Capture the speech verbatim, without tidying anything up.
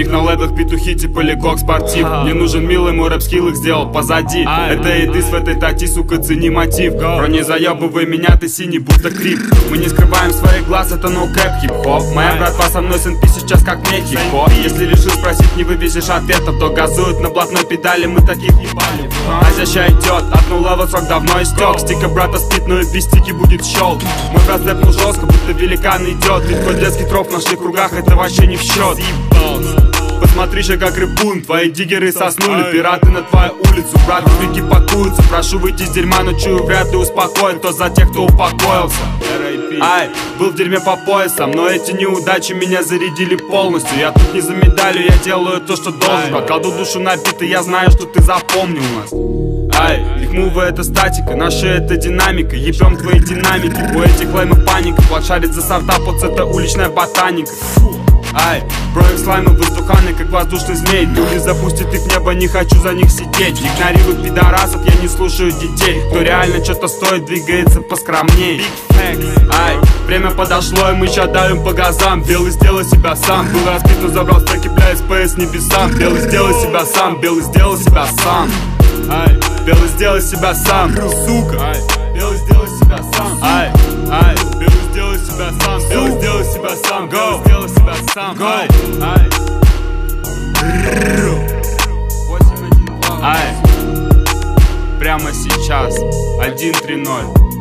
на ледах петухи типа Лекок спортив. Не нужен милый, мой рэп-скилл их сделал позади. Это и ты в этой тати, сука, цени мотив. Бро, не заебывай меня, ты синий, будто крип. Мы не скрываем своих глаз, это ноу-кэп хип-хоп. Моя братва со мной с эн пи сейчас как мне хип-хоп. Если решил спросить, не вывезешь ответа, то газуют на блатной педали, мы таких ебали. Азия ща идет, от нулевого срок давно истек. Стика брата спит, но и без стики будет щелк. Мой брат рэпнул жестко, будто великан идет. Ведь твой детский троп в наших кругах, это вообще не в счет. Посмотри же, как рэпун, твои диггеры соснули. Пираты на твою улицу, браты веки пакуются. Прошу выйти из дерьма, но чую, вряд ли успокоит. То за тех, кто упокоился. Ай, был в дерьме по поясам, но эти неудачи меня зарядили полностью. Я тут не за медалью, я делаю то, что должен. Покладу душу на биты, я знаю, что ты запомнил нас. Ай, их мувы это статика, наши это динамика. Ебем твои динамики, у этих лаймов паника. Плашарит за сартапоц, это уличная ботаника. Ай, бро, их слаймы воздуханы, как воздушный змей. Люди запустят их в небо, не хочу за них сидеть. Игнорируют пидорасов, я не слушаю детей. Кто реально что-то стоит, двигается поскромней. Ай, время подошло, и мы ща давим по газам. Белый, сделай себя сам. Был разбит, но забрал стеки, бля, эс пэ эс небесам. Белый, сделай себя сам, белый, сделай себя сам. Ай, белый, сделай себя сам, сука. Ай, белый, сделай себя сам. Ай, ай, белый, сделай себя сам. Белый, сделай себя сам. Go, сделай себя сам. Go, ай. Ай, прямо сейчас один три ноль.